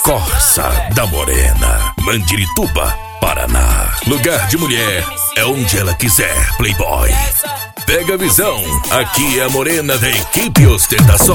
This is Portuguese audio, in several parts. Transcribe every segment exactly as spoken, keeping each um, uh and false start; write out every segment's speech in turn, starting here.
Corsa da Morena, Mandirituba, Paraná. Lugar de mulher é onde ela quiser, Playboy. Pega a visão, aqui é a Morena da equipe Ostentação.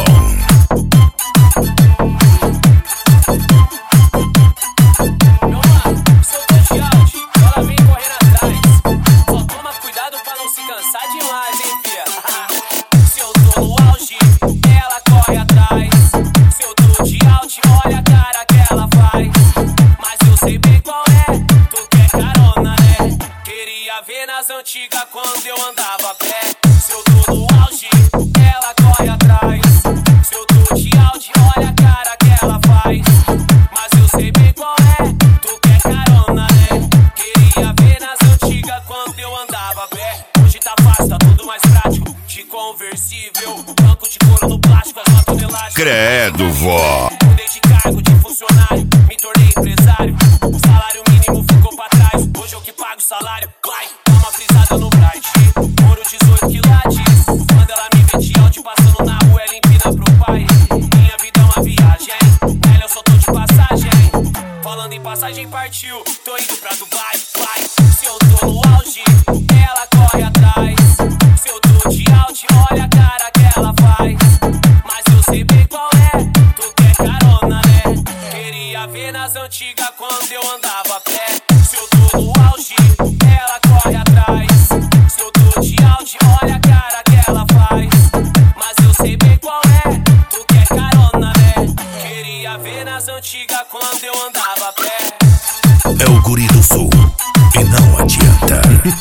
Nas antigas quando eu andava a pé. Se eu tô no auge, ela corre atrás. Se eu tô de Audi, olha a cara que ela faz. Mas eu sei bem qual é, tu quer carona, né? Queria ver nas antigas quando eu andava a pé. Hoje tá fácil, tá tudo mais prático. De conversível, banco de couro no plástico, as notas elásticas. Credo, vó. Mudei de cargo de funcionário, me tornei empresário. O salário mínimo ficou pra trás, hoje eu que pago o salário. Vai! Frisada no Bright, ouro dezoito quilates. Quando ela me vê de Audi passando na rua, ela empina pro pai. Minha vida é uma viagem, ela eu só tô de passagem. Falando em passagem partiu, tô indo pra Dubai, vai. Se eu tô no auge, ela corre atrás. Se eu tô de Audi, olha a cara que ela faz. Mas eu sei bem qual é, tu quer carona, né? Queria ver nas antigas quando eu andava a pé. Se eu tô no auge, ela corre atrás. Se eu tô de Audi, olha a cara que ela faz. Mas eu sei bem qual é, tu quer carona, né? Queria ver nas antigas quando eu andava a pé. É o guri do sul, e não adianta.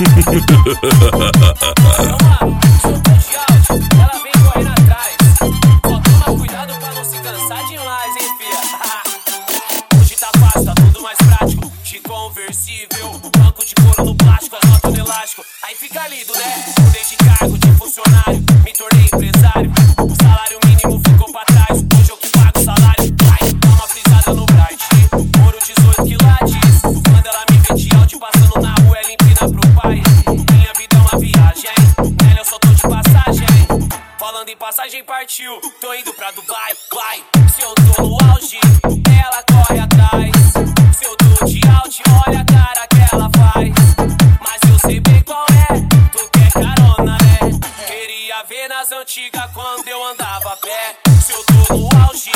Meu mano, se eu tô de Audi, ela vem correndo atrás. Só toma cuidado pra não se cansar demais, hein, fia? Hoje tá fácil, tá tudo mais prático. De conversível, banco de couro no plástico, as notas no elástico. Aí fica lindo, né? Mudei de cargo de funcionário, me tornei empresário. O salário mínimo ficou pra trás, hoje eu que pago o salário. Vai, dá uma frisada no Bright, ouro dezoito quilates. Quando ela me vê de Audi passando na rua, ela empina pro pai. Minha vida é uma viagem, nela eu só tô de passagem. Falando em passagem partiu, tô indo pra Dubai, vai. Se eu tô no auge, ela corre atrás. Se eu tô de Audi, olha a cara que ela faz. Mas eu sei bem qual é, tu quer carona, né? Queria ver nas antigas quando eu andava a pé. Se eu tô no auge,